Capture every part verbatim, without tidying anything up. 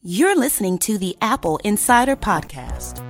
You're listening to the Apple Insider Podcast.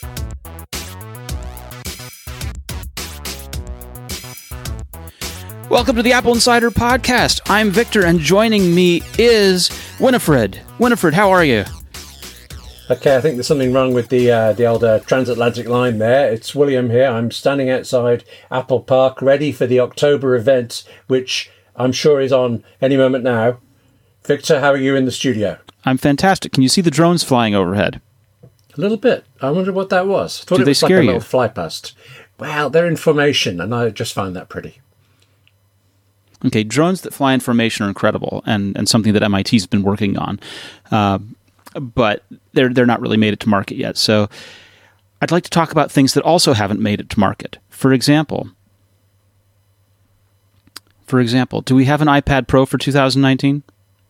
Welcome to the Apple Insider Podcast. I'm Victor, and joining me is Winifred. Winifred, how are you? Okay, I think there's something wrong with the uh, the old uh, transatlantic line there. It's William here. I'm standing outside Apple Park, ready for the October event, which I'm sure is on any moment now. Victor, how are you in the studio? I'm fantastic. Can you see the drones flying overhead? A little bit. I wonder what that was. I thought Do it they was scare like a you? little fly past. Well, they're in formation, and I just find that pretty. Okay, drones that fly in formation are incredible, and, and something that M I T's been working on. Uh, but they're they're not really made it to market yet. So I'd like to talk about things that also haven't made it to market. For example, for example, do we have an iPad Pro for two thousand nineteen?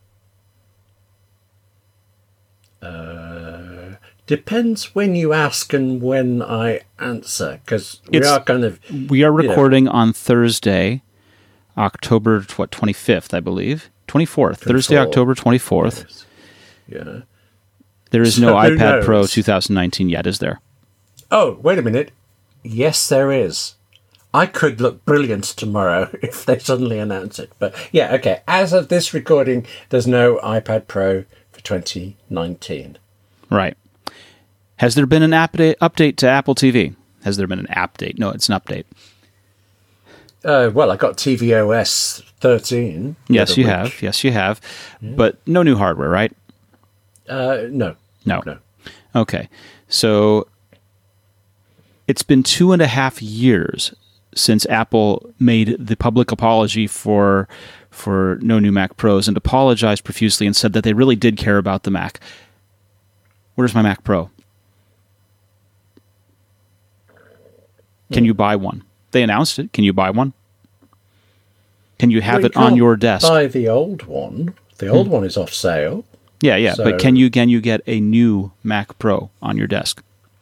Uh, depends when you ask and when I answer, because we It's- are kind of... We are you know, recording on Thursday, October what twenty-fifth, I believe. twenty-fourth. Thursday, twenty-fourth. October twenty-fourth. Yeah. There is So no who iPad Pro knows? twenty nineteen yet, is there? Oh, wait a minute. Yes, there is. I could look brilliant tomorrow if they suddenly announce it. But yeah, okay. As of this recording, there's no iPad Pro for twenty nineteen. Right. Has there been an update update to Apple T V? Has there been an update? No, it's an update. Uh, well, I got tvOS thirteen. the Yes, other you week. have. Yes, you have. But no new hardware, right? Uh, no. No. No. Okay. So it's been two and a half years since Apple made the public apology for for no new Mac Pros and apologized profusely and said that they really did care about the Mac. Where's my Mac Pro? Can you buy one? They announced it. Can you buy one? Can you have Well, you it on can't your desk? Buy the old one. The old one is off sale. Yeah, yeah. So- but can you can you get a new Mac Pro on your desk?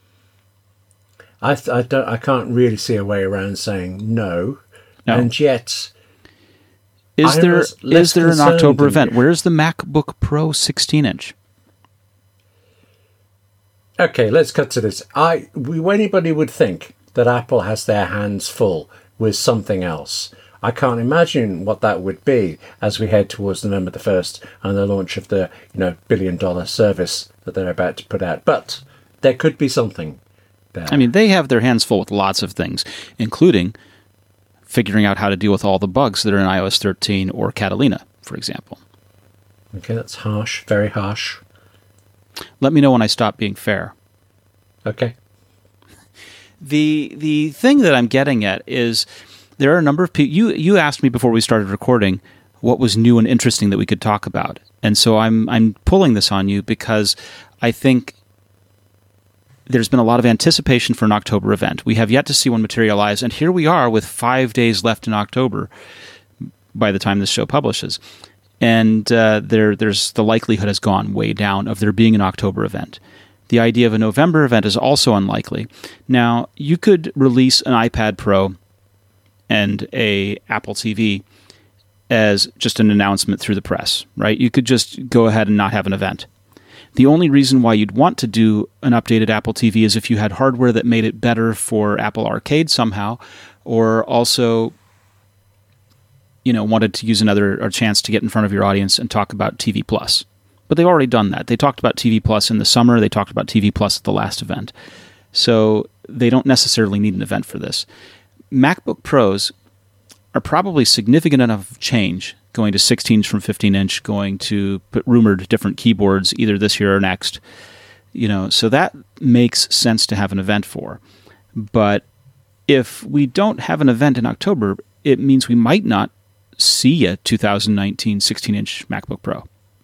I th- I don't. I can't really see a way around saying no. No. And yet, Is I there was less is there an concerned October than event? you. Where's the MacBook Pro sixteen inch? okay, let's cut to this. I we, anybody would think that Apple has their hands full with something else. I can't imagine what that would be as we head towards November the first and the launch of the you know billion dollar service that they're about to put out. But there could be something there. I mean, they have their hands full with lots of things, including figuring out how to deal with all the bugs that are in i O S thirteen or Catalina, for example. Okay, that's harsh, very harsh. Let me know when I stop being fair. Okay. The the thing that I'm getting at is there are a number of people. You you asked me before we started recording what was new and interesting that we could talk about, and so I'm I'm pulling this on you because I think there's been a lot of anticipation for an October event. We have yet to see one materialize, and here we are with five days left in October by the time this show publishes, and uh, there there's the likelihood has gone way down of there being an October event. The idea of a November event is also unlikely. Now, you could release an iPad Pro and a Apple T V as just an announcement through the press, right? You could just go ahead and not have an event. The only reason why you'd want to do an updated Apple T V is if you had hardware that made it better for Apple Arcade somehow, or also, you know, wanted to use another or chance to get in front of your audience and talk about T V Plus. But they've already done that. They talked about T V Plus in the summer. They talked about T V Plus at the last event. So they don't necessarily need an event for this. MacBook Pros are probably significant enough change going to sixteen inch from fifteen inch, going to rumored different keyboards either this year or next. You know, so that makes sense to have an event for. But if we don't have an event in October, it means we might not see a two thousand nineteen sixteen inch MacBook Pro.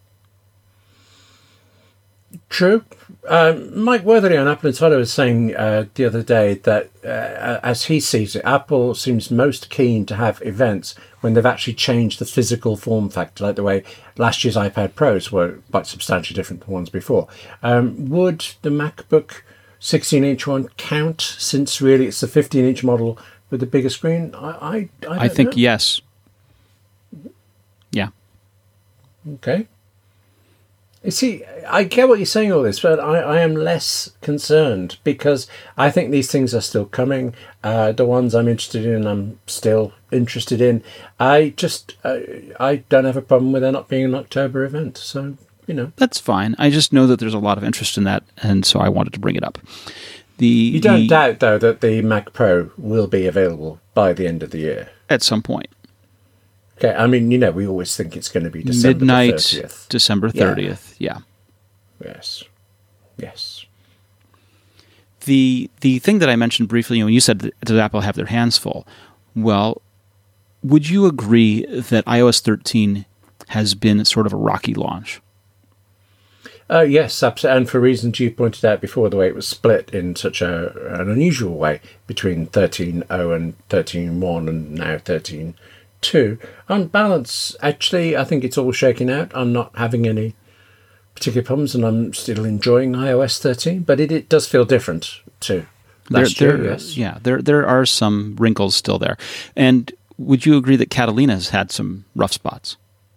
True. Um, Mike Worthy on Apple Insider was saying uh, the other day that, uh, as he sees it, Apple seems most keen to have events when they've actually changed the physical form factor, like the way last year's iPad Pros were quite substantially different from ones before. Um, would the MacBook sixteen inch one count, since really it's the fifteen inch model with the bigger screen? I I, I, don't I think know. yes. Yeah. Okay. You see, I get what you're saying all this, but I, I am less concerned because I think these things are still coming. Uh, the ones I'm interested in, I'm still interested in. I just, uh, I don't have a problem with there not being an October event. So, you know. That's fine. I just know that there's a lot of interest in that, and so I wanted to bring it up. The You don't the, doubt, though, that the Mac Pro will be available by the end of the year? At some point. Okay, I mean, you know, we always think it's going to be December Midnight, thirtieth. December thirtieth, yeah. yeah. Yes. Yes. The the thing that I mentioned briefly, you know, when you said, that, does Apple have their hands full? Well, would you agree that i O S thirteen has been sort of a rocky launch? Uh, yes, absolutely. And for reasons you pointed out before, the way it was split in such a, an unusual way between thirteen point oh and thirteen point one and now thirteen point two. On balance, actually, I think it's all shaking out. I'm not having any particular problems, and I'm still enjoying i O S thirteen, but it, it does feel different too. Last there, year, there, yes. Yeah, there there are some wrinkles still there. And would you agree that Catalina has had some rough spots?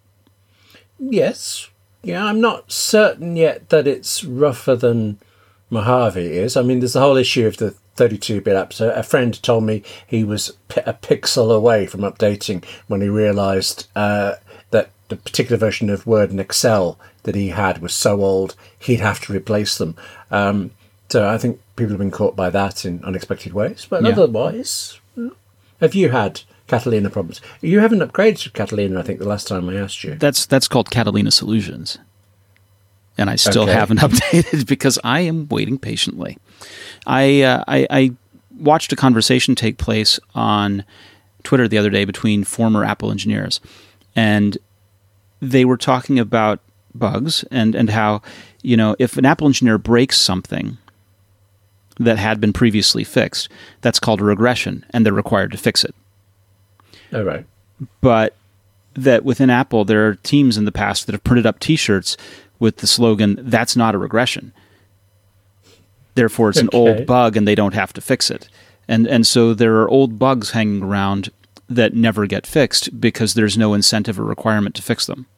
Yes. Yeah, I'm not certain yet that it's rougher than Mojave is. I mean, there's the whole issue of the thirty-two bit apps. A friend told me he was a pixel away from updating when he realised uh, that the particular version of Word and Excel that he had was so old he'd have to replace them. Um, so I think people have been caught by that in unexpected ways. But Yeah. otherwise, have you had Catalina problems? You haven't upgraded to Catalina, I think, the last time I asked you. That's that's called Catalina Solutions. And I still Okay. haven't updated because I am waiting patiently. I, uh, I I watched a conversation take place on Twitter the other day between former Apple engineers, and they were talking about bugs and, and how, you know, if an Apple engineer breaks something that had been previously fixed, that's called a regression, and they're required to fix it. Oh, right. But that within Apple, there are teams in the past that have printed up T-shirts with the slogan, "That's not a regression." Therefore, it's an Okay. old bug and they don't have to fix it. And and so there are old bugs hanging around that never get fixed because there's no incentive or requirement to fix them.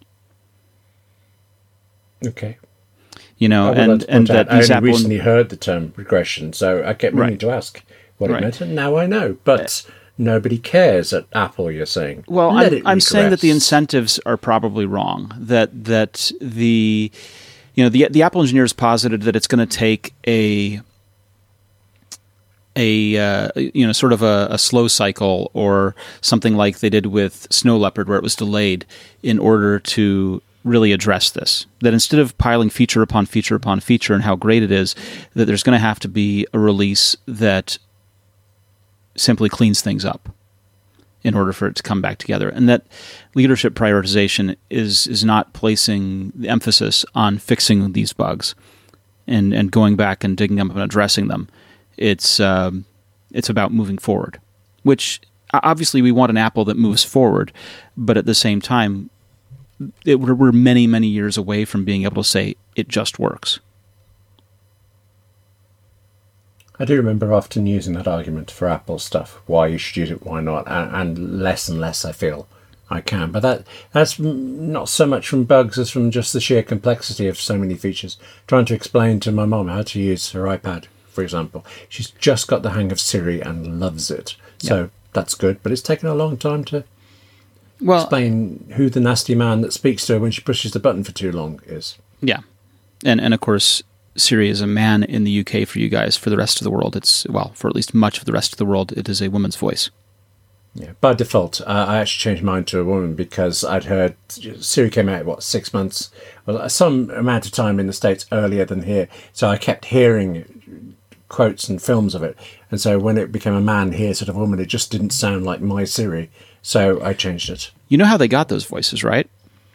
Okay. You know, I would and, like to and point out, that I these only Apple... recently heard the term regression, so I kept meaning Right. to ask what Right. it meant, and now I know. But nobody cares at Apple, you're saying. Well, Let I'm, it I'm saying that the regress. incentives are probably wrong. That that the you know the the Apple engineers posited that it's going to take a a uh, you know sort of a, a slow cycle or something like they did with Snow Leopard, where it was delayed in order to really address this. That instead of piling feature upon feature upon feature and how great it is, that there's going to have to be a release that simply cleans things up in order for it to come back together. And that leadership prioritization is is not placing the emphasis on fixing these bugs and, and going back and digging up and addressing them. It's um, it's about moving forward, which obviously we want an Apple that moves forward, but at the same time, it, we're, we're many, many years away from being able to say it just works. I do remember often using that argument for Apple stuff. Why you should use it, why not? And, and less and less I feel I can. But that that's not so much from bugs as from just the sheer complexity of so many features. Trying to explain to my mom how to use her iPad, for example. She's just got the hang of Siri and loves it. So Yeah. that's good. But it's taken a long time to Well, explain who the nasty man that speaks to her when she pushes the button for too long is. yeah. And, and of course, Siri is a man in the U K for you guys. For the rest of the world, it's, well, for at least much of the rest of the world, it is a woman's voice. Yeah, by default, uh, I actually changed mine to a woman because I'd heard Siri came out, what, six months, well, some amount of time in the States earlier than here. So I kept hearing quotes and films of it. And so when it became a man here, sort of woman, it just didn't sound like my Siri. So I changed it. You know how they got those voices, right?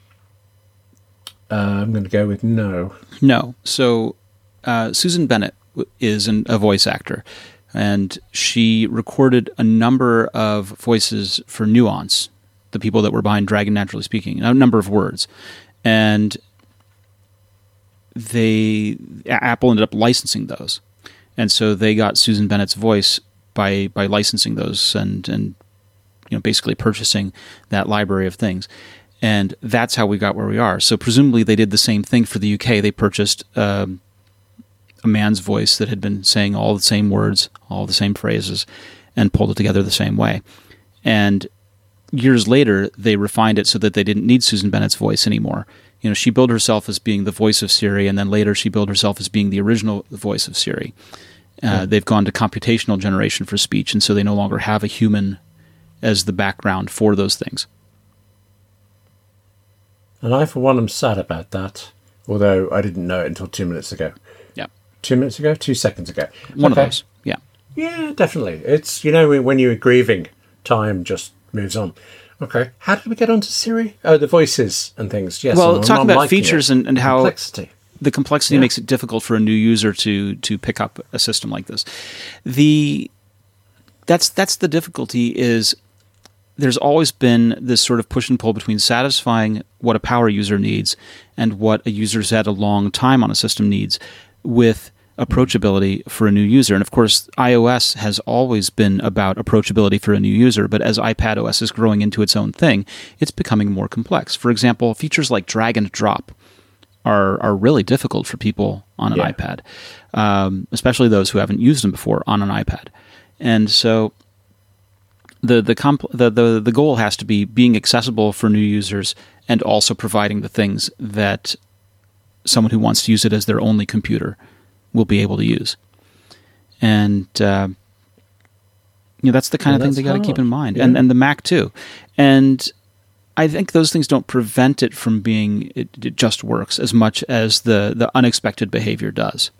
Uh, I'm going to go with no. No. So uh, Susan Bennett w- is an, a voice actor, and she recorded a number of voices for Nuance, the people that were behind Dragon Naturally Speaking, a number of words. And they Apple ended up licensing those. And so they got Susan Bennett's voice by by licensing those and, and you know basically purchasing that library of things. And that's how we got where we are. So presumably they did the same thing for the U K. They purchased um, a man's voice that had been saying all the same words, all the same phrases, and pulled it together the same way. And years later, they refined it so that they didn't need Susan Bennett's voice anymore. You know, she billed herself as being the voice of Siri, and then later she billed herself as being the original voice of Siri. Uh, yeah. They've gone to computational generation for speech, and so they no longer have a human as the background for those things. And I, for one, am sad about that, although I didn't know it until two minutes ago. Yeah. Two minutes ago? Two seconds ago. One okay. of those, yeah. Yeah, definitely. It's, you know, when you're grieving, time just moves on. Okay. How did we get onto Siri? Oh, the voices and things. Yes. Well, I'm, talking I'm about features and, and how complexity. the complexity yeah. makes it difficult for a new user to to pick up a system like this. The that's that's the difficulty is there's always been this sort of push and pull between satisfying what a power user needs and what a user who's had a long time on a system needs with approachability for a new user. And of course, iOS has always been about approachability for a new user, but as iPadOS is growing into its own thing, it's becoming more complex. For example, features like drag and drop are are really difficult for people on an yeah. iPad, um, especially those who haven't used them before on an iPad. And so the the, compl- the the the goal has to be being accessible for new users and also providing the things that someone who wants to use it as their only computer will be able to use. And uh, you know, that's the kind yeah, of thing they got to keep in mind. Yeah. And and the Mac too. And I think those things don't prevent it from being it, it just works as much as the the unexpected behavior does.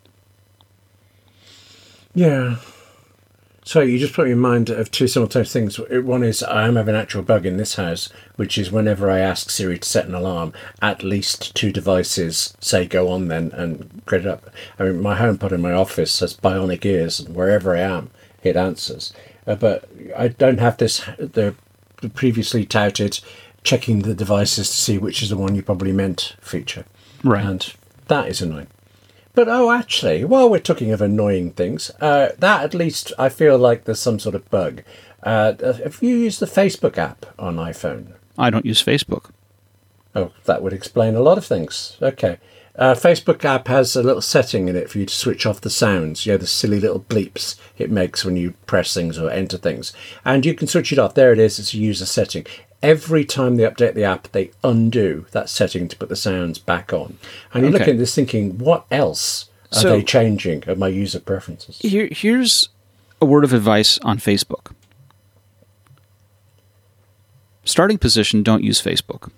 Yeah. So you just put me in mind of two simultaneous things. One is I am having an actual bug in this house, which is whenever I ask Siri to set an alarm, at least two devices say go on then and get it up. I mean, my HomePod in my office has bionic ears, and wherever I am, it answers. Uh, but I don't have this, the previously touted checking the devices to see which is the one you probably meant feature. Right. And that is annoying. But, oh, actually, while we're talking of annoying things, uh, that at least I feel like there's some sort of bug. Uh, have you used the Facebook app on iPhone? I don't use Facebook. Oh, that would explain a lot of things. Okay. Uh, Facebook app has a little setting in it for you to switch off the sounds, you know, the silly little bleeps it makes when you press things or enter things. And you can switch it off. There it is. It's a user setting. Every time they update the app, they undo that setting to put the sounds back on. And you're okay. looking at this thinking, what else are so, they changing of my user preferences? Here, here's a word of advice on Facebook. Starting position, don't use Facebook.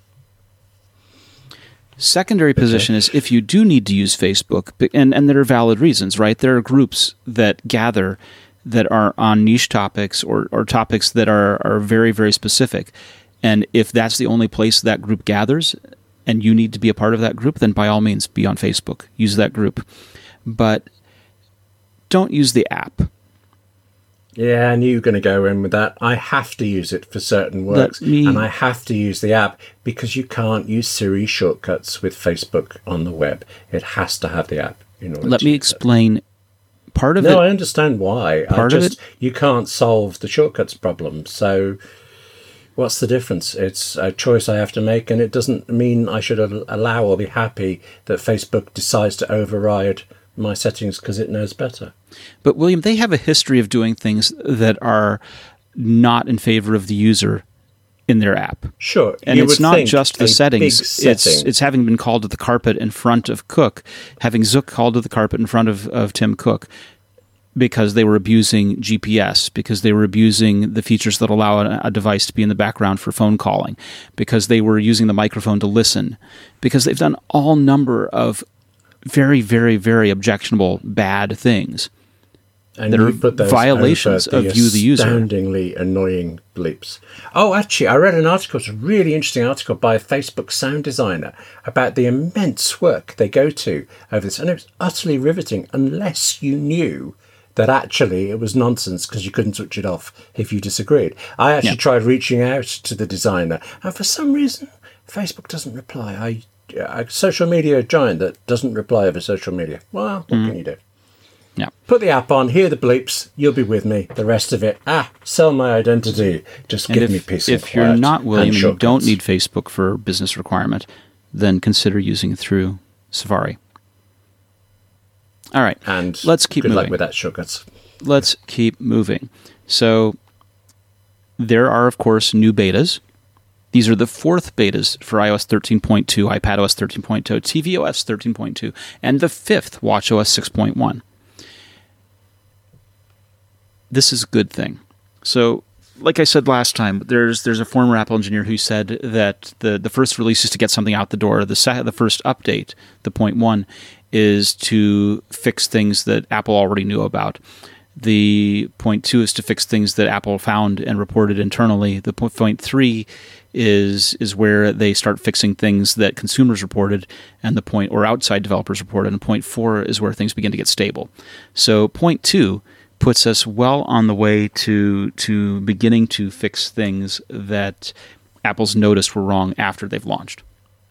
Secondary position okay. is if you do need to use Facebook, and, and there are valid reasons, right? There are groups that gather that are on niche topics or, or topics that are, are very, very specific. And if that's the only place that group gathers and you need to be a part of that group, then by all means, be on Facebook. Use that group. But don't use the app. Yeah, I knew you were going to go in with that. I have to use it for certain works, me... and I have to use the app because you can't use Siri shortcuts with Facebook on the web. It has to have the app in order Let to me use explain it. part of no, it. No, I understand why. Part I just, of it? You can't solve the shortcuts problem, so what's the difference? It's a choice I have to make, and it doesn't mean I should allow or be happy that Facebook decides to override my settings because it knows better. But William, they have a history of doing things that are not in favor of the user in their app. Sure. And you it's would not think just the settings. setting. It's it's having been called to the carpet in front of Cook, having Zook called to the carpet in front of, of Tim Cook because they were abusing G P S, because they were abusing the features that allow a, a device to be in the background for phone calling, because they were using the microphone to listen, because they've done all number of very, very, very objectionable bad things and that you are put those violations over the of you, the user. Astoundingly annoying bleeps. Oh, actually, I read an article, it's a really interesting article by a Facebook sound designer about the immense work they go to over this. And it was utterly riveting unless you knew that actually it was nonsense because you couldn't switch it off if you disagreed. I actually yeah. tried reaching out to the designer, and for some reason, Facebook doesn't reply. I a social media giant that doesn't reply over social media. Well, what mm. can you do? Yeah. Put the app on, hear the bleeps, you'll be with me. The rest of it, ah, sell my identity. Just And give if, me peace and if you're quiet not William and, and you don't shortcuts. need Facebook for business requirement, then consider using it through Safari. All right. And let's keep good moving. luck with that, shortcuts. Let's keep moving. So there are, of course, new betas. These are the fourth betas for iOS thirteen point two, iPadOS thirteen point two, tvOS thirteen point two, and the fifth, watchOS six point one. This is a good thing. So, like I said last time, there's there's a former Apple engineer who said that the, the first release is to get something out the door. The se- the first update, the point one, is to fix things that Apple already knew about. The point two is to fix things that Apple found and reported internally. The point three is is where they start fixing things that consumers reported, and the point or outside developers reported. And point four is where things begin to get stable. So point two puts us well on the way to to beginning to fix things that Apple's noticed were wrong after they've launched,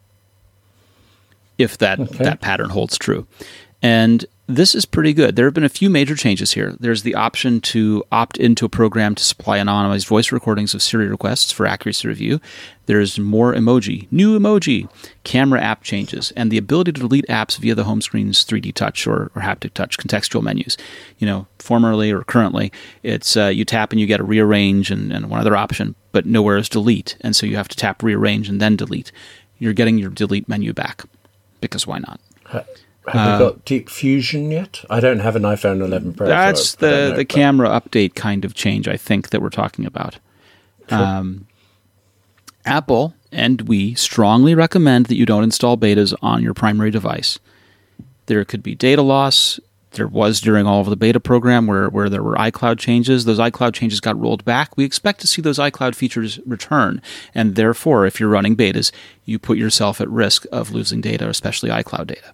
if that Okay. that pattern holds true. And this is pretty good. There have been a few major changes here. There's the option to opt into a program to supply anonymized voice recordings of Siri requests for accuracy review. There's more emoji, new emoji, camera app changes, and the ability to delete apps via the home screen's three D touch or, or haptic touch contextual menus. You know, formerly or currently, it's uh, you tap and you get a rearrange and, and one other option, but nowhere is delete. And so you have to tap rearrange and then delete. You're getting your delete menu back, because why not? Have you got Deep Fusion yet? I don't have an iPhone eleven Pro. That's so I don't the, know, the but- camera update kind of change, I think, that we're talking about. Um, Apple and we strongly recommend that you don't install betas on your primary device. There could be data loss. There was during all of the beta program where, where there were iCloud changes. Those iCloud changes got rolled back. We expect to see those iCloud features return. And therefore, if you're running betas, you put yourself at risk of losing data, especially iCloud data.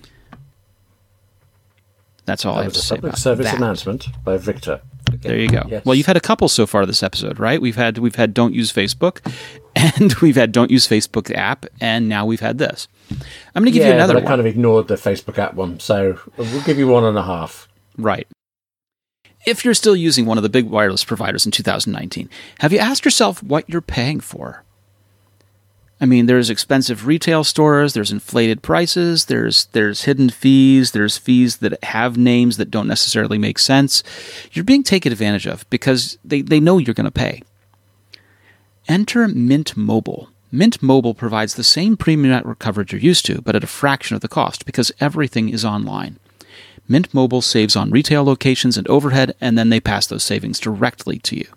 That's all I That have was to a say public about service that. announcement by Victor. There you go. Yes. Well, you've had a couple so far this episode, right? We've had we've had Don't Use Facebook, and we've had Don't Use Facebook app, and now we've had this. I'm going to give yeah, you another but I one. kind of ignored the Facebook app one, so we'll give you one and a half. Right. If you're still using one of the big wireless providers in two thousand nineteen, have you asked yourself what you're paying for? I mean, there's expensive retail stores, there's inflated prices, there's there's hidden fees, there's fees that have names that don't necessarily make sense. You're being taken advantage of because they, they know you're going to pay. Enter Mint Mobile. Mint Mobile provides the same premium network coverage you're used to, but at a fraction of the cost because everything is online. Mint Mobile saves on retail locations and overhead, and then they pass those savings directly to you.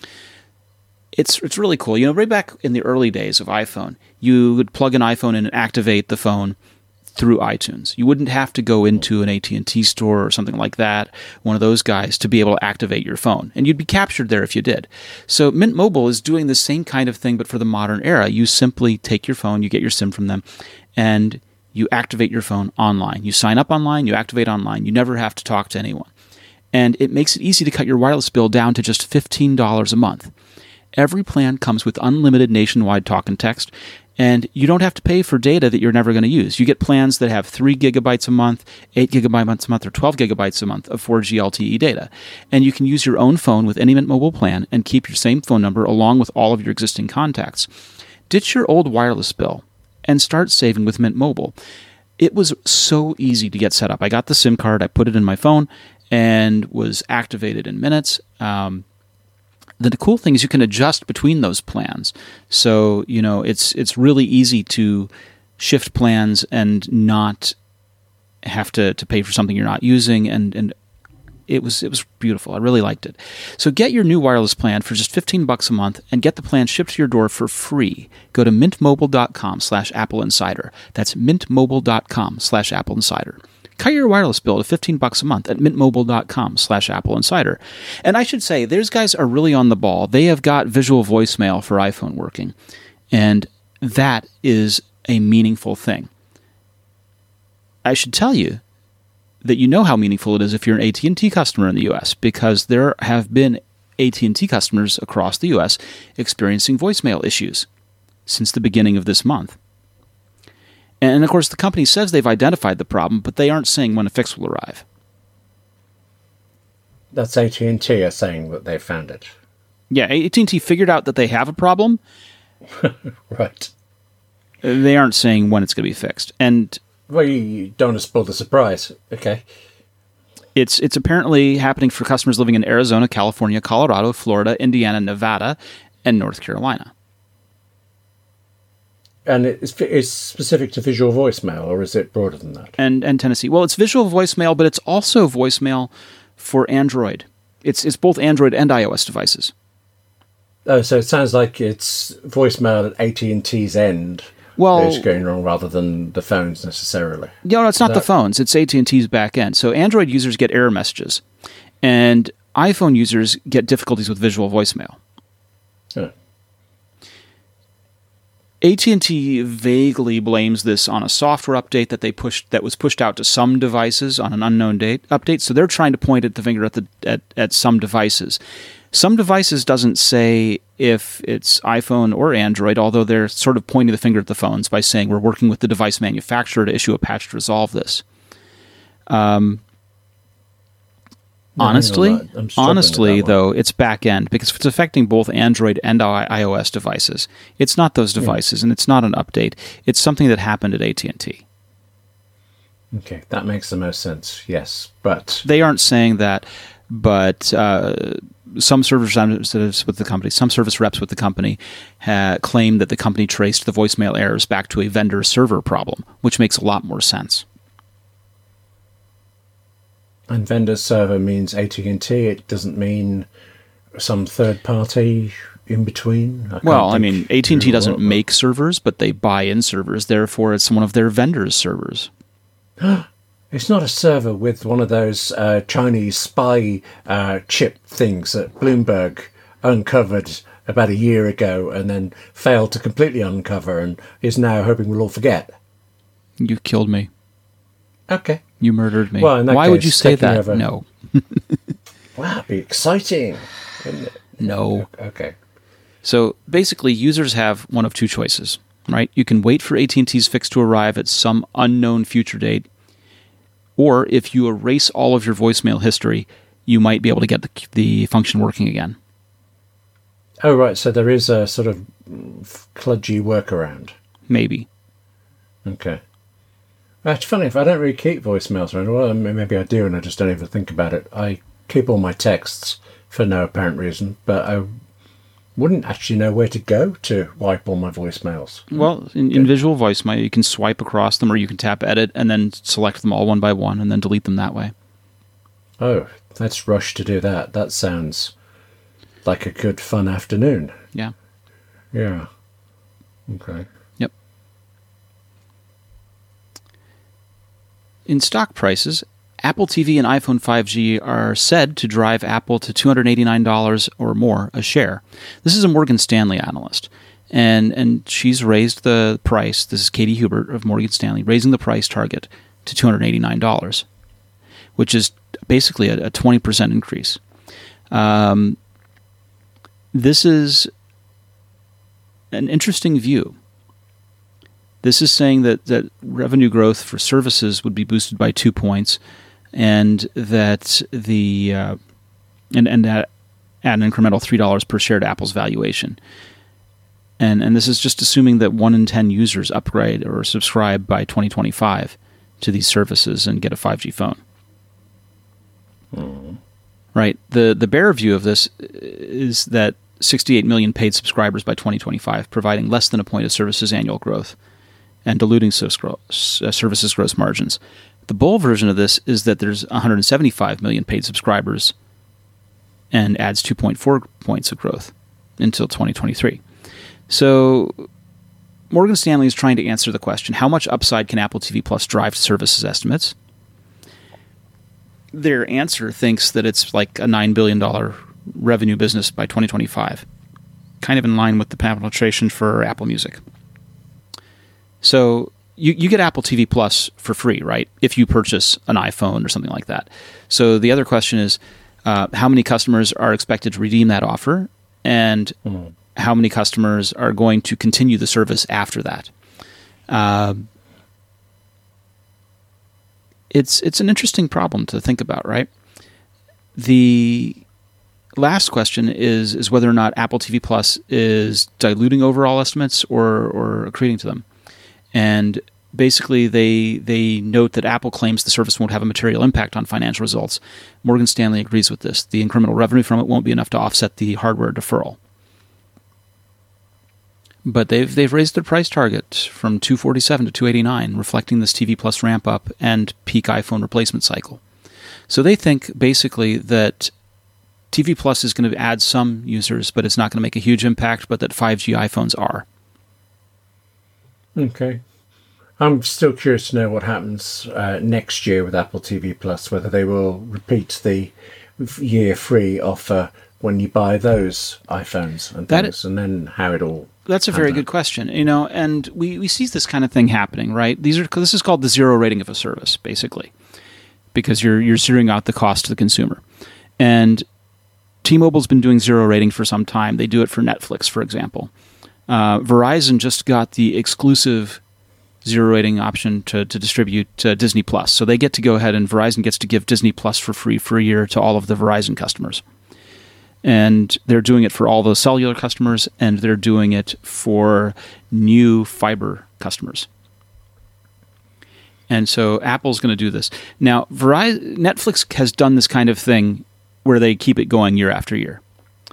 It's it's really cool. You know, right back in the early days of iPhone, you would plug an iPhone in and activate the phone through iTunes. You wouldn't have to go into an A T and T store or something like that, one of those guys, to be able to activate your phone. And you'd be captured there if you did. So Mint Mobile is doing the same kind of thing, but for the modern era. You simply take your phone, you get your SIM from them, and you activate your phone online. You sign up online, you activate online. You never have to talk to anyone. And it makes it easy to cut your wireless bill down to just fifteen dollars a month. Every plan comes with unlimited nationwide talk and text, and you don't have to pay for data that you're never going to use. You get plans that have three gigabytes a month, eight gigabytes a month, or twelve gigabytes a month of four G L T E data. And you can use your own phone with any Mint Mobile plan and keep your same phone number along with all of your existing contacts. Ditch your old wireless bill and start saving with Mint Mobile. It was so easy to get set up. I got the SIM card, I put it in my phone, and was activated in minutes. Um, The cool thing is you can adjust between those plans. So, you know, it's it's really easy to shift plans and not have to, to pay for something you're not using. And, and it was it was beautiful. I really liked it. So get your new wireless plan for just fifteen bucks a month and get the plan shipped to your door for free. Go to mintmobile.com slash Apple Insider. That's mintmobile.com slash Apple Insider. Cut your wireless bill to fifteen bucks a month at mintmobile.com slash Apple Insider. And I should say, those guys are really on the ball. They have got visual voicemail for iPhone working. And that is a meaningful thing. I should tell you that you know how meaningful it is if you're an A T and T customer in the U S, because there have been A T and T customers across the U S experiencing voicemail issues since the beginning of this month. And, of course, the company says they've identified the problem, but they aren't saying when a fix will arrive. That's A T and T are saying that they found it. Yeah, A T and T figured out that they have a problem. Right. They aren't saying when it's going to be fixed. And well, you don't want to spoil the surprise. Okay. It's it's apparently happening for customers living in Arizona, California, Colorado, Florida, Indiana, Nevada, and North Carolina. And it's, it's specific to visual voicemail, or is it broader than that? And and Tennessee. Well, it's visual voicemail, but it's also voicemail for Android. It's it's both Android and iOS devices. Oh, so it sounds like it's voicemail at A T and T's end. Well, it's going wrong rather than the phones necessarily. No, no, it's not that... the phones. It's A T and T's back end. So Android users get error messages, and iPhone users get difficulties with visual voicemail. Huh. A T and T vaguely blames this on a software update that they pushed that was pushed out to some devices on an unknown date update. So they're trying to point at the finger at the at, at some devices. Some devices doesn't say if it's iPhone or Android, although they're sort of pointing the finger at the phones by saying we're working with the device manufacturer to issue a patch to resolve this. Um, no, honestly, honestly, though, though, it's back end because it's affecting both Android and iOS devices. It's not those devices, yeah. And it's not an update. It's something that happened at A T and T. Okay, that makes the most sense. Yes, but they aren't saying that, but. Uh, Some service representatives with the company, some service reps with the company, ha- claim that the company traced the voicemail errors back to a vendor server problem, which makes a lot more sense. And vendor server means A T and T. It doesn't mean some third party in between. I well, I mean, A T and T doesn't make servers, but they buy in servers. Therefore, it's one of their vendors' servers. It's not a server with one of those uh, Chinese spy uh, chip things that Bloomberg uncovered about a year ago and then failed to completely uncover and is now hoping we'll all forget. You killed me. Okay. You murdered me. Well, in that Why case, would you say that? Over... No. Wow, it'd be exciting. Wouldn't it? No. Okay. So basically, users have one of two choices, right? You can wait for A T and T's fix to arrive at some unknown future date, or if you erase all of your voicemail history, you might be able to get the, the function working again. Oh, right. So there is a sort of kludgy workaround. Maybe. Okay. It's funny, if I don't really keep voicemails around, well, maybe I do and I just don't even think about it. I keep all my texts for no apparent reason, but I wouldn't actually know where to go to wipe all my voicemails. Well, in, in Visual Voicemail, you can swipe across them or you can tap Edit and then select them all one by one and then delete them that way. Oh, let's rush to do that. That sounds like a good, fun afternoon. Yeah. Yeah. Okay. Yep. In stock prices, Apple T V and iPhone five G are said to drive Apple to two hundred eighty-nine dollars or more a share. This is a Morgan Stanley analyst, and and she's raised the price. This is Katie Hubert of Morgan Stanley, raising the price target to two hundred eighty-nine dollars, which is basically a, a twenty percent increase. Um, this is an interesting view. This is saying that, that revenue growth for services would be boosted by two points, and that the uh, and and that add an incremental three dollars per share to Apple's valuation. And and this is just assuming that one in ten users upgrade or subscribe by twenty twenty-five to these services and get a five G phone. Mm. Right. The the bear view of this is that sixty-eight million paid subscribers by twenty twenty-five, providing less than a point of services annual growth and diluting services gross margins. The bull version of this is that there's one hundred seventy-five million paid subscribers and adds two point four points of growth until twenty twenty-three. So Morgan Stanley is trying to answer the question, how much upside can Apple T V Plus drive to services estimates? Their answer thinks that it's like a nine billion dollars revenue business by twenty twenty-five, kind of in line with the penetration for Apple Music. So you, you get Apple T V Plus for free, right, if you purchase an iPhone or something like that. So the other question is, uh, how many customers are expected to redeem that offer, and mm. how many customers are going to continue the service after that? Uh, it's it's an interesting problem to think about, right? the last question is is whether or not Apple T V Plus is diluting overall estimates or or accreting to them. And basically, they they note that Apple claims the service won't have a material impact on financial results. Morgan Stanley agrees with this. The incremental revenue from it won't be enough to offset the hardware deferral. But they've they've raised their price target from two hundred forty-seven dollars to two hundred eighty-nine dollars, reflecting this T V Plus ramp up and peak iPhone replacement cycle. So they think basically that T V Plus is going to add some users, but it's not going to make a huge impact, but that five G iPhones are. Okay. I'm still curious to know what happens uh, next year with Apple T V Plus, whether they will repeat the year free offer when you buy those iPhones and that things, is, and then how it all... That's a very good question. You know, and we, we see this kind of thing happening, right? These are This is called the zero rating of a service, basically, because you're you're zeroing out the cost to the consumer. And T-Mobile's been doing zero rating for some time. They do it for Netflix, for example. Uh, Verizon just got the exclusive zero rating option to, to distribute uh, Disney Plus. So they get to go ahead and Verizon gets to give Disney Plus for free for a year to all of the Verizon customers. And they're doing it for all the cellular customers, and they're doing it for new fiber customers. And so Apple's going to do this. Now, Verizon, Netflix has done this kind of thing where they keep it going year after year.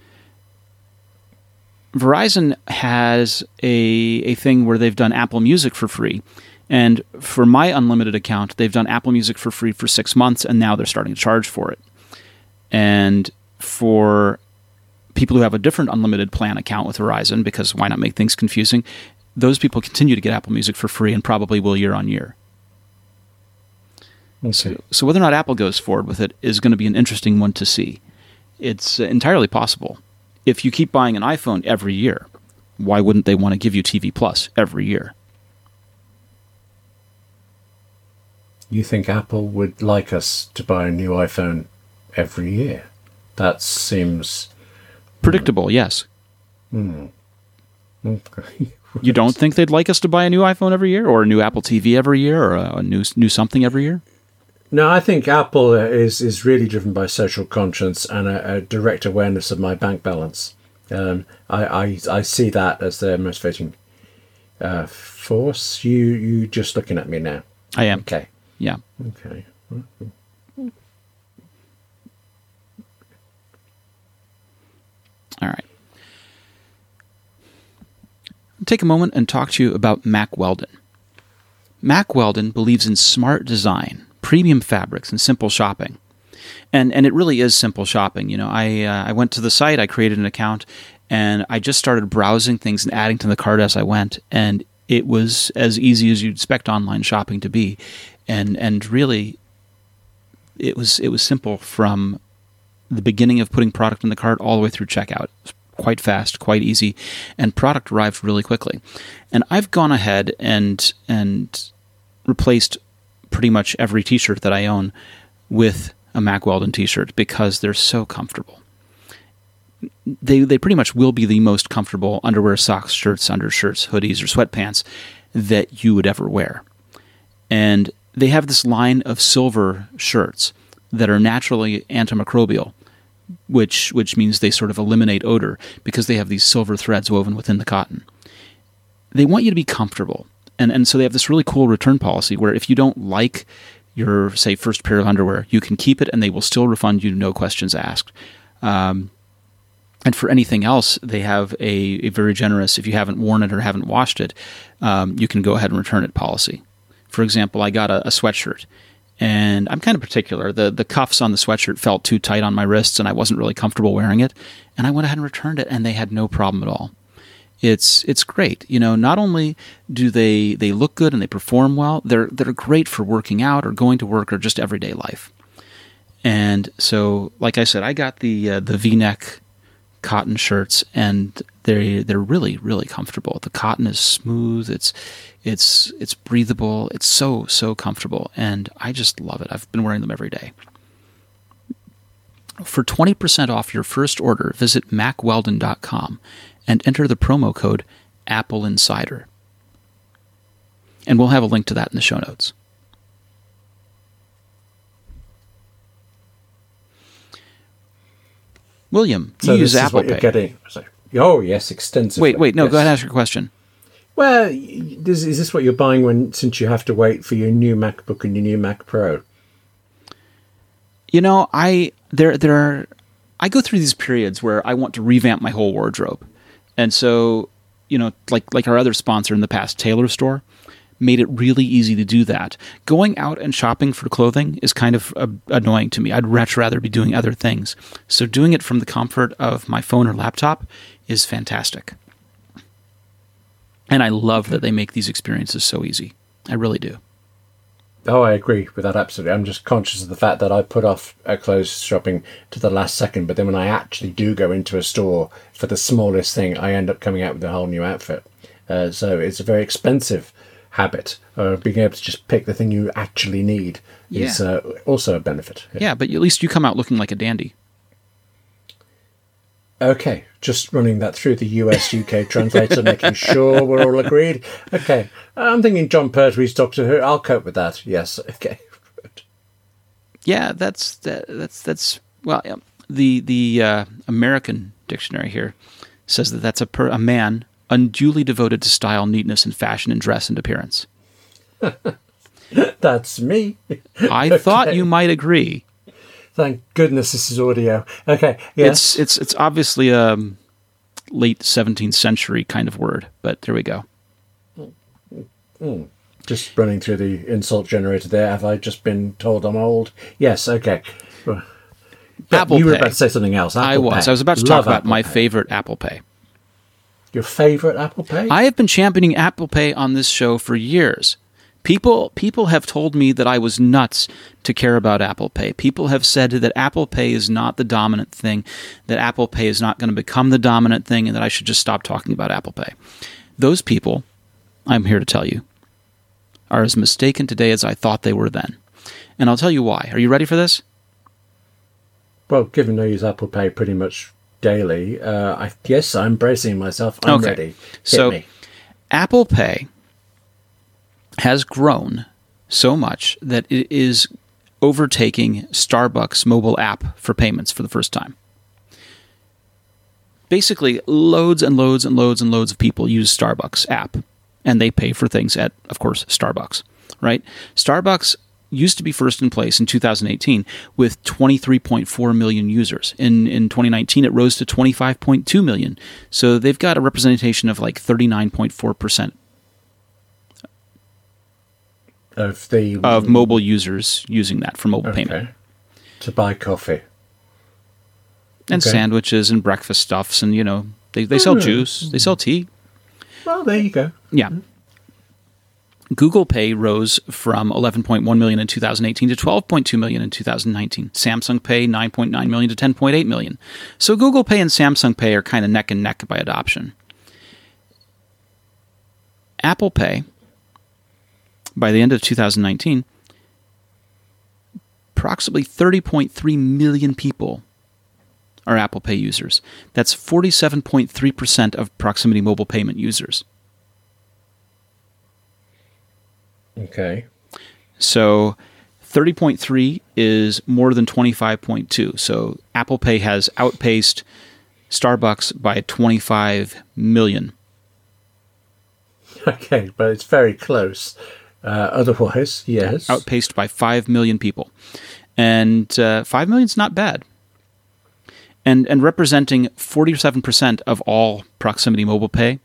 Verizon has a, a thing where they've done Apple Music for free. And for my unlimited account, they've done Apple Music for free for six months, and now they're starting to charge for it. And for people who have a different unlimited plan account with Verizon, because why not make things confusing, those people continue to get Apple Music for free and probably will year on year. Okay. So, so whether or not Apple goes forward with it is going to be an interesting one to see. It's entirely possible. If you keep buying an iPhone every year, why wouldn't they want to give you T V Plus every year? You think Apple would like us to buy a new iPhone every year? That seems... Predictable, mm. yes. Mm. Okay. You don't think they'd like us to buy a new iPhone every year, or a new Apple T V every year, or a, a new new something every year? No, I think Apple is, is really driven by social conscience and a, a direct awareness of my bank balance. Um, I, I I see that as their motivating uh, force. You you just looking at me now. I am. Okay. Yeah. Okay. All right. I'll take a moment and talk to you about Mack Weldon. Mack Weldon believes in smart design, premium fabrics, and simple shopping. And and it really is simple shopping. You know, I uh, I went to the site, I created an account, and I just started browsing things and adding to the cart as I went. And it was as easy as you'd expect online shopping to be. And and really, it was it was simple from the beginning of putting product in the cart all the way through checkout. It was quite fast, quite easy, and product arrived really quickly. And I've gone ahead and and replaced pretty much every t-shirt that I own with a Mack Weldon t-shirt because they're so comfortable. They they pretty much will be the most comfortable underwear, socks, shirts, undershirts, hoodies, or sweatpants that you would ever wear. And they have this line of silver shirts that are naturally antimicrobial, which which means they sort of eliminate odor because they have these silver threads woven within the cotton. They want you to be comfortable. And and so they have this really cool return policy where if you don't like your, say, first pair of underwear, you can keep it and they will still refund you, no questions asked. Um, and for anything else, they have a, a very generous, if you haven't worn it or haven't washed it, um, you can go ahead and return it policy. For example, I got a, a sweatshirt, and I'm kind of particular. The the cuffs on the sweatshirt felt too tight on my wrists, and I wasn't really comfortable wearing it. And I went ahead and returned it, and they had no problem at all. It's it's great. You know, not only do they, they look good and they perform well, they're they're great for working out or going to work or just everyday life. And so, like I said, I got the uh, the V-neck cotton shirts, and they they're really really comfortable. The cotton is smooth. It's it's it's breathable. It's so so comfortable, and I just love it. I've been wearing them every day. For twenty percent off your first order, visit mack weldon dot com and enter the promo code Apple Insider. And we'll have a link to that in the show notes. William, you So use this is Apple what you're Pay. getting. So, oh yes, extensively. Wait, wait, no, yes. go ahead and ask your question. Well, y- this, is this what you're buying when since you have to wait for your new MacBook and your new Mac Pro? You know, I there there are, I go through these periods where I want to revamp my whole wardrobe. And so, you know, like like our other sponsor in the past, Taylor Store, made it really easy to do that. Going out and shopping for clothing is kind of uh, annoying to me. I'd much rather be doing other things. So doing it from the comfort of my phone or laptop is fantastic. And I love that they make these experiences so easy. I really do. Oh, I agree with that absolutely. I'm just conscious of the fact that I put off uh, clothes shopping to the last second, but then when I actually do go into a store for the smallest thing, I end up coming out with a whole new outfit. Uh, so it's a very expensive habit. Uh, being able to just pick the thing you actually need is Yeah. uh, also a benefit. Yeah, but at least you come out looking like a dandy. Okay, just running that through the U S U K translator, making sure we're all agreed. Okay, I'm thinking John Pertwee's Doctor Who. I'll cope with that. Yes. Okay. Yeah, that's that, that's that's well, yeah, the the uh, American dictionary here says that that's a per, a man unduly devoted to style, neatness, and fashion in dress and appearance. That's me. I thought Okay. you might agree. Thank goodness this is audio. Okay, yes. It's it's it's obviously a late seventeenth century kind of word, but there we go. Just running through the insult generator there. Have I just been told I'm old? Yes, okay. But Apple you were Pay. about to say something else. I Apple was. Pay. I was about to Love talk about Apple my Pay. favorite Apple Pay. Your favorite Apple Pay? I have been championing Apple Pay on this show for years. People people have told me that I was nuts to care about Apple Pay. People have said that Apple Pay is not the dominant thing, that Apple Pay is not going to become the dominant thing, and that I should just stop talking about Apple Pay. Those people, I'm here to tell you, are as mistaken today as I thought they were then. And I'll tell you why. Are you ready for this? Well, given I use Apple Pay pretty much daily, uh, I, yes, I'm bracing myself. I'm Okay. ready. Hit So, me. Apple Pay has grown so much that it is overtaking Starbucks mobile app for payments for the first time. Basically, loads and loads and loads and loads of people use Starbucks app, and they pay for things at, of course, Starbucks, right? Starbucks used to be first in place in two thousand eighteen with twenty-three point four million users. In in twenty nineteen, it rose to twenty-five point two million. So they've got a representation of like thirty-nine point four percent Of the of mobile users using that for mobile okay. payment. To buy coffee. And Okay. sandwiches and breakfast stuffs, and, you know, they, they sell Mm. juice, they sell tea. Well, there you go. Yeah. Google Pay rose from eleven point one million in two thousand eighteen to twelve point two million in two thousand nineteen. Samsung Pay, nine point nine million to ten point eight million. So Google Pay and Samsung Pay are kind of neck and neck by adoption. Apple Pay, by the end of two thousand nineteen, approximately thirty point three million people are Apple Pay users. That's forty-seven point three percent of proximity mobile payment users. Okay. So thirty point three is more than twenty-five point two. So Apple Pay has outpaced Starbucks by twenty-five million. Okay, but it's very close. Uh, otherwise, yes. Outpaced by five million people. And uh, five million is not bad. And and representing forty-seven percent of all proximity mobile pay.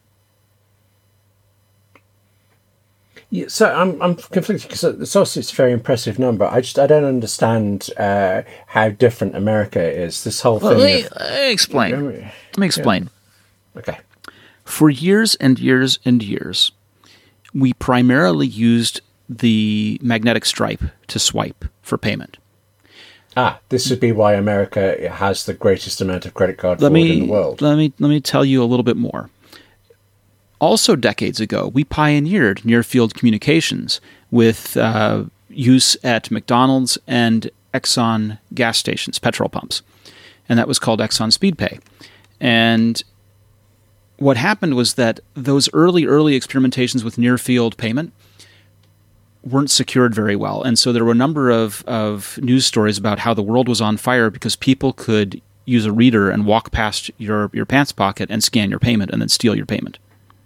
Yeah, so I'm I'm conflicted because it's also it's a very impressive number. I just I don't understand uh, how different America is. This whole Well, thing. let me, of- let me explain. Let me explain. okay. For years and years and years, we primarily used the magnetic stripe to swipe for payment. Ah, this would be why America has the greatest amount of credit card Let fraud me in the world. let me let me tell you a little bit more. Also, decades ago, we pioneered near-field communications with uh, use at McDonald's and Exxon gas stations, petrol pumps, and that was called Exxon SpeedPay. And what happened was that those early, early experimentations with near-field payment weren't secured very well. And so there were a number of, of news stories about how the world was on fire because people could use a reader and walk past your, your pants pocket and scan your payment and then steal your payment.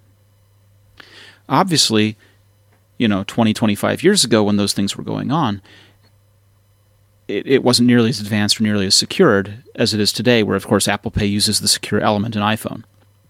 Obviously, you know, twenty, twenty-five years ago when those things were going on, it, it wasn't nearly as advanced or nearly as secured as it is today, where, of course, Apple Pay uses the secure element in iPhone.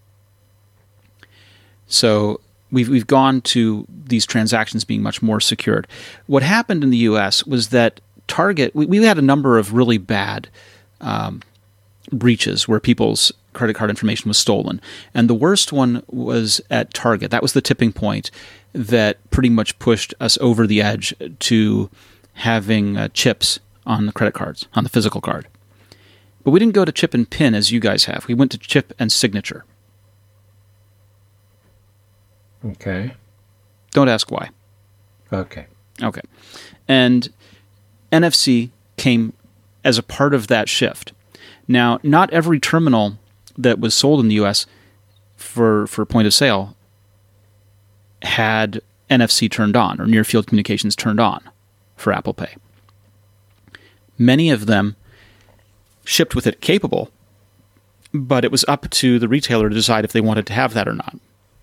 So we've we've gone to these transactions being much more secured. What happened in the U S was that Target, we, we had a number of really bad um, breaches where people's credit card information was stolen. And the worst one was at Target. That was the tipping point that pretty much pushed us over the edge to having uh, chips on the credit cards, on the physical card. But we didn't go to chip and pin as you guys have. We went to chip and signature. Okay. Don't ask why. Okay. Okay. And N F C came as a part of that shift. Now, not every terminal that was sold in the U S for, for point of sale had N F C turned on or near field communications turned on for Apple Pay. Many of them shipped with it capable, but it was up to the retailer to decide if they wanted to have that or not.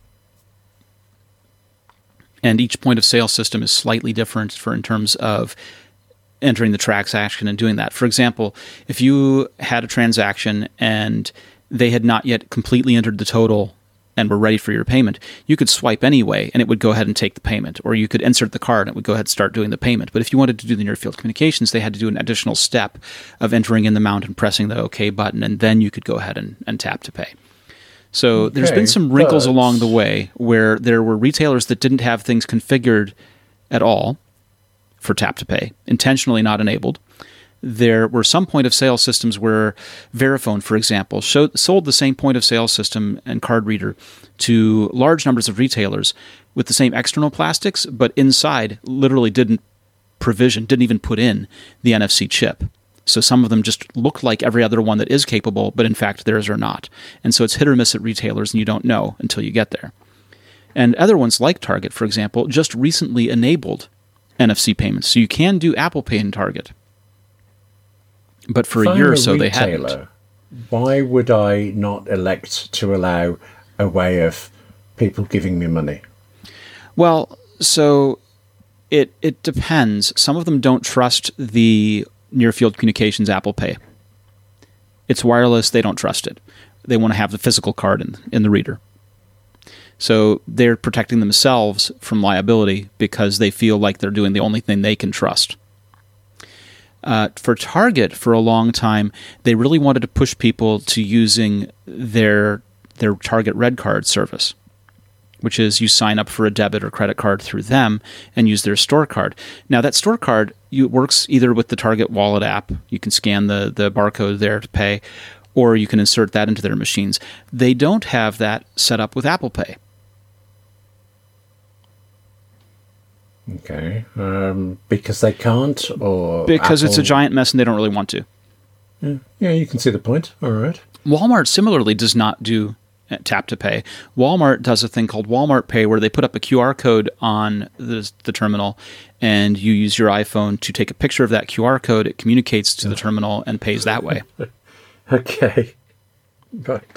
And each point of sale system is slightly different for in terms of entering the transaction and doing that. For example, if you had a transaction and they had not yet completely entered the total and were ready for your payment, you could swipe anyway and it would go ahead and take the payment. Or you could insert the card and it would go ahead and start doing the payment. But if you wanted to do the near field communications, they had to do an additional step of entering in the amount and pressing the OK button, and then you could go ahead and, and tap to pay. So okay, there's been some wrinkles but... along the way where there were retailers that didn't have things configured at all for tap to pay, intentionally not enabled. There were some point of sale systems where Verifone, for example, showed, sold the same point of sale system and card reader to large numbers of retailers with the same external plastics, but inside literally didn't provision, didn't even put in the N F C chip. So some of them just look like every other one that is capable, but in fact theirs are not. And so it's hit or miss at retailers, and you don't know until you get there. And other ones like Target, for example, just recently enabled N F C payments. So you can do Apple Pay in Target. But for a year or so, they hadn't. Why would I not elect to allow a way of people giving me money? Well, so it it depends. Some of them don't trust the near-field communications Apple Pay. It's wireless. They don't trust it. They want to have the physical card in, in the reader. So they're protecting themselves from liability because they feel like they're doing the only thing they can trust. Uh, for Target, for a long time, they really wanted to push people to using their their Target Red Card service, which is you sign up for a debit or credit card through them and use their store card. Now, that store card you, works either with the Target Wallet app. You can scan the, the barcode there to pay, or you can insert that into their machines. They don't have that set up with Apple Pay. Okay. Um, because they can't, or because Apple... it's a giant mess and they don't really want to. Yeah, yeah, you can see the point. All right. Walmart similarly does not do tap to pay. Walmart does a thing called Walmart Pay where they put up a Q R code on the, the terminal, and you use your iPhone to take a picture of that Q R code. It communicates to the terminal and pays that way. Okay. Right.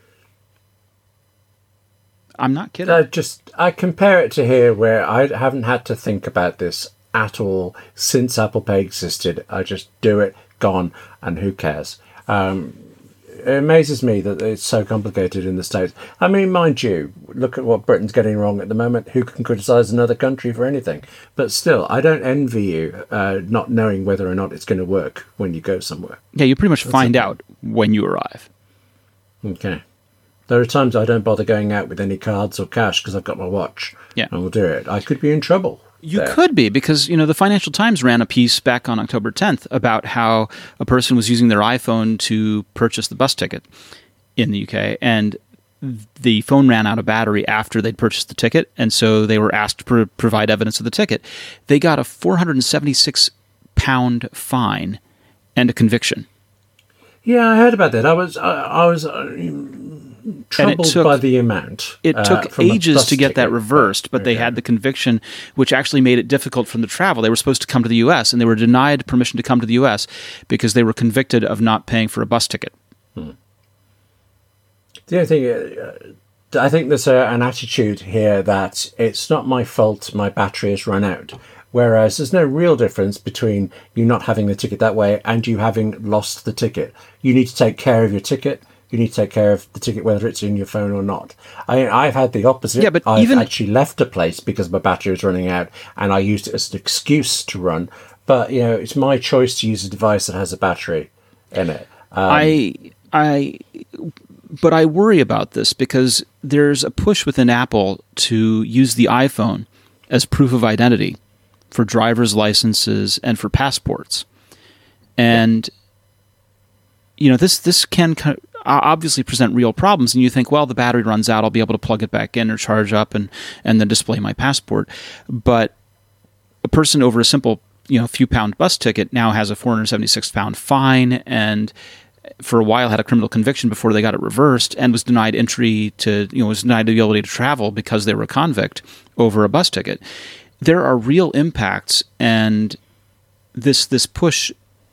I'm not kidding. I just I compare it to here, where I haven't had to think about this at all since Apple Pay existed. I just do it, gone, and who cares? Um, it amazes me that it's so complicated in the States. I mean, mind you, look at what Britain's getting wrong at the moment. Who can criticise another country for anything? But still, I don't envy you uh, not knowing whether or not it's going to work when you go somewhere. Yeah, you pretty much That's find a... out when you arrive. Okay. There are times I don't bother going out with any cards or cash because I've got my watch. Yeah. And we'll do it. I could be in trouble. You there. could be, because, you know, the Financial Times ran a piece back on October tenth about how a person was using their iPhone to purchase the bus ticket in the U K, and the phone ran out of battery after they'd purchased the ticket, and so they were asked to pr- provide evidence of the ticket. They got a four hundred seventy-six pound fine and a conviction. Yeah, I heard about that. I was, I, I was... Uh, troubled took, by the amount. It uh, took ages to get ticket, that reversed, but, but they okay. had the conviction, which actually made it difficult for them to travel. They were supposed to come to the U S, and they were denied permission to come to the U S because they were convicted of not paying for a bus ticket. Hmm. The other thing, uh, I think there's a, an attitude here that it's not my fault my battery has run out. Whereas there's no real difference between you not having the ticket that way and you having lost the ticket. You need to take care of your ticket. You need to take care of the ticket, whether it's in your phone or not. I, I've had the opposite. Yeah, but I've even... actually left a place because my battery was running out, and I used it as an excuse to run. But, you know, it's my choice to use a device that has a battery in it. Um, I, I, but I worry about this because there's a push within Apple to use the iPhone as proof of identity for driver's licenses and for passports. And, yeah. you know, this, this can kind of obviously present real problems. And you think, well, the battery runs out, I'll be able to plug it back in or charge up and, and then display my passport. But a person over a simple, you know, few pound bus ticket now has a four hundred seventy-six pound fine, and for a while had a criminal conviction before they got it reversed, and was denied entry to, you know, was denied the ability to travel because they were a convict over a bus ticket. There are real impacts, and this this push,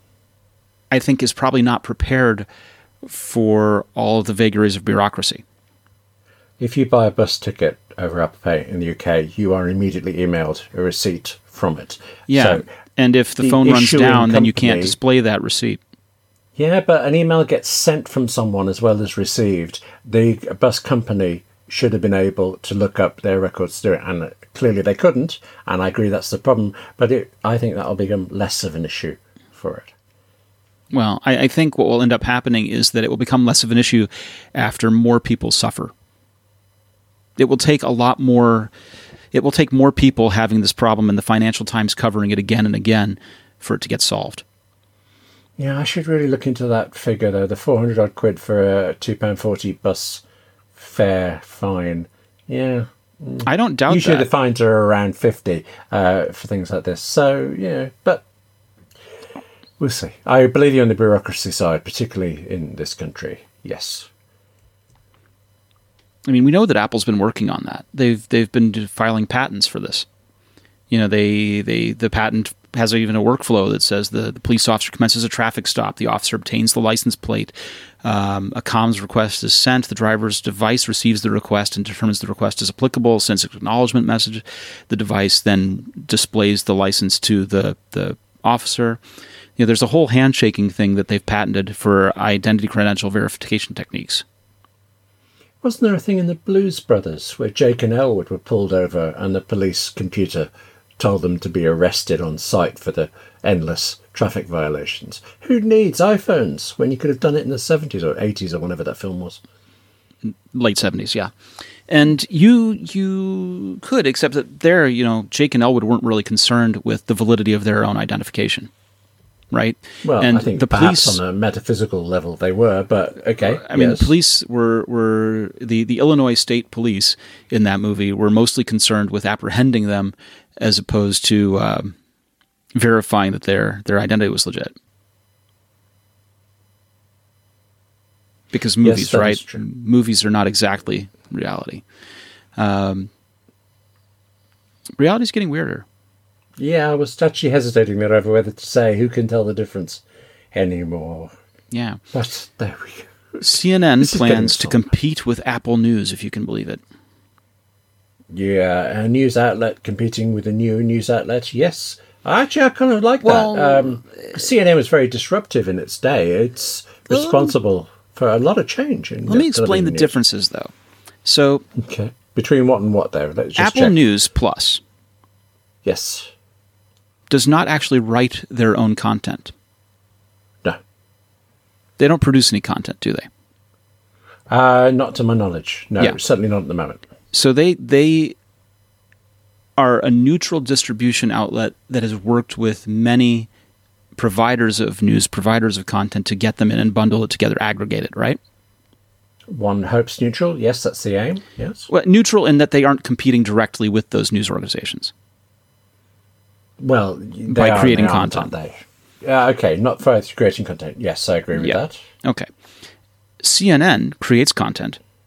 I think, is probably not prepared for all of the vagaries of bureaucracy. If you buy a bus ticket over Apple Pay in the U K, you are immediately emailed a receipt from it. Yeah, so and if the, the phone runs down, company, then you can't display that receipt. Yeah, but an email gets sent from someone as well as received. The bus company should have been able to look up their records to do it, and clearly they couldn't, and I agree that's the problem, but it, I think that'll become less of an issue for it. Well, I, I think what will end up happening is that it will become less of an issue after more people suffer. It will take a lot more, it will take more people having this problem and the Financial Times covering it again and again for it to get solved. Yeah, I should really look into that figure, though. The four hundred odd quid for a two pound forty bus fare fine. Yeah. I don't doubt Usually that. the fines are around fifty uh, for things like this. So, yeah, but we'll see. I believe you on the bureaucracy side, particularly in this country. Yes. I mean, we know that Apple's been working on that. They've they've been filing patents for this. You know, they they the patent has even a workflow that says the, the police officer commences a traffic stop. The officer obtains the license plate. Um, a comms request is sent. The driver's device receives the request and determines the request is applicable, sends an acknowledgement message. The device then displays the license to the, the officer. You know, there's a whole handshaking thing that they've patented for identity credential verification techniques. Wasn't there a thing in the Blues Brothers where Jake and Elwood were pulled over and the police computer told them to be arrested on site for the endless traffic violations? Who needs iPhones when you could have done it in the seventies or eighties or whenever that film was? Late seventies, yeah. And you you could, except that there, you know, Jake and Elwood weren't really concerned with the validity of their own identification, right? Well, and I think the perhaps police, on a metaphysical level they were, but okay. I mean, yes. police were, were the, the Illinois State Police in that movie were mostly concerned with apprehending them as opposed to um, verifying that their their identity was legit. Because movies, yes, right? Movies are not exactly reality. Um, reality's getting weirder. Yeah, I was actually hesitating there over whether to say who can tell the difference anymore. Yeah. But there we go. C N N plans to compete with Apple News, if you can believe it. Yeah, a news outlet competing with a new news outlet. Yes. Actually, I kind of like well, that. Um, C N N was very disruptive in its day. It's responsible um, for a lot of change. In let me explain the news. differences, though. So, okay. Between what and what, there? Let's just Apple check. News Plus. Yes. Does not actually write their own content. No. They don't produce any content, do they? Uh, not to my knowledge. No, yeah. Certainly not at the moment. So they they are a neutral distribution outlet that has worked with many providers of news, providers of content to get them in and bundle it together, aggregate it, right? One hopes neutral. Yes, that's the aim. Yes. Well, neutral in that they aren't competing directly with those news organizations. Well, they by are, creating they content. Aren't they? Uh, okay, not for creating content. Yes, I agree with yeah. that. Okay. C N N creates content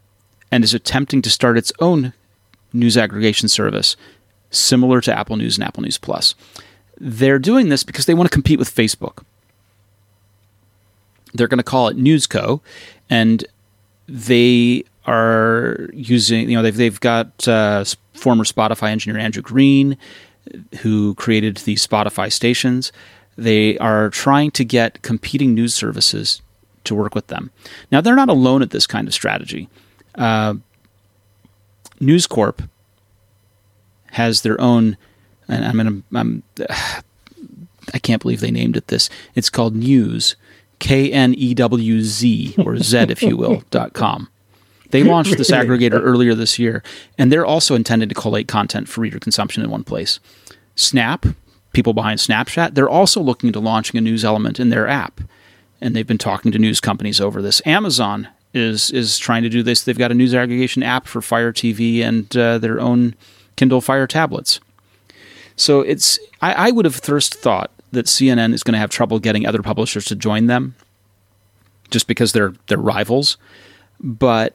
and is attempting to start its own news aggregation service similar to Apple News and Apple News Plus. They're doing this because they want to compete with Facebook. They're going to call it NewsCo, and they are using, you know, they've they've got uh, former Spotify engineer Andrew Green, who created the Spotify stations. They are trying to get competing news services to work with them. Now, they're not alone at this kind of strategy. Uh, News Corp has their own, and I'm gonna, I'm, I can't believe they named it this. It's called News, K N E W Z, or Z, if you will, dot com. They launched this aggregator earlier this year, and they're also intended to collate content for reader consumption in one place. Snap, people behind Snapchat, they're also looking into launching a news element in their app, and they've been talking to news companies over this. Amazon is is trying to do this. They've got a news aggregation app for Fire T V and uh, their own Kindle Fire tablets. So it's I, I would have first thought that C N N is going to have trouble getting other publishers to join them, just because they're they're rivals. But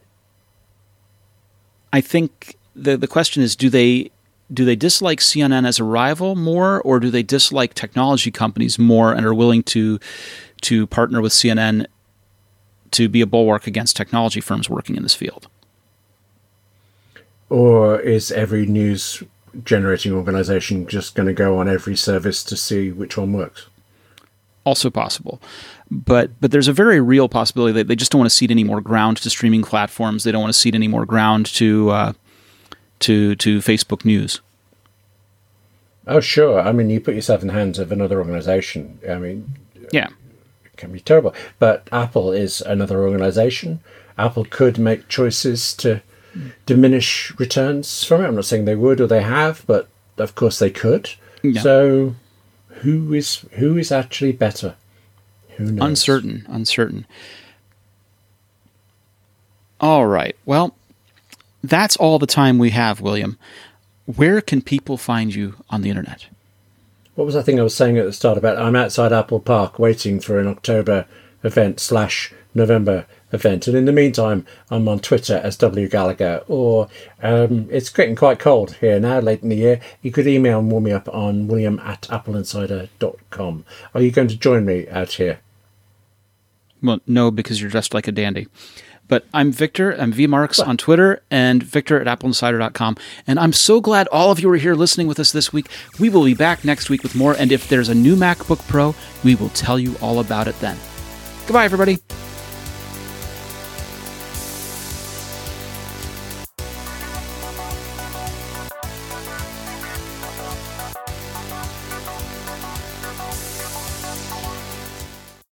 I think the the question is, do they do they dislike C N N as a rival more, or do they dislike technology companies more and are willing to to partner with C N N to be a bulwark against technology firms working in this field? Or is every news generating organization just going to go on every service to see which one works? Also possible. But but there's a very real possibility that they just don't want to cede any more ground to streaming platforms. They don't want to cede any more ground to uh, to to Facebook News. Oh, sure. I mean, you put yourself in the hands of another organization. I mean, yeah, it can be terrible. But Apple is another organization. Apple could make choices to diminish returns from it. I'm not saying they would or they have, but of course they could. Yeah. So who is who is actually better? Who knows? Uncertain, uncertain. All right. Well, that's all the time we have, William. Where can people find you on the internet? What was that thing I was saying at the start about I'm outside Apple Park waiting for an October event slash November event. And in the meantime, I'm on Twitter as W Gallagher, or um, it's getting quite cold here now, late in the year. You could email and warm me up on william at apple insider dot com. Are you going to join me out here? Well, no, because you're dressed like a dandy. But I'm Victor. I'm vmarks on Twitter and Victor at apple insider dot com. And I'm so glad all of you are here listening with us this week. We will be back next week with more. And if there's a new MacBook Pro, we will tell you all about it then. Goodbye, everybody.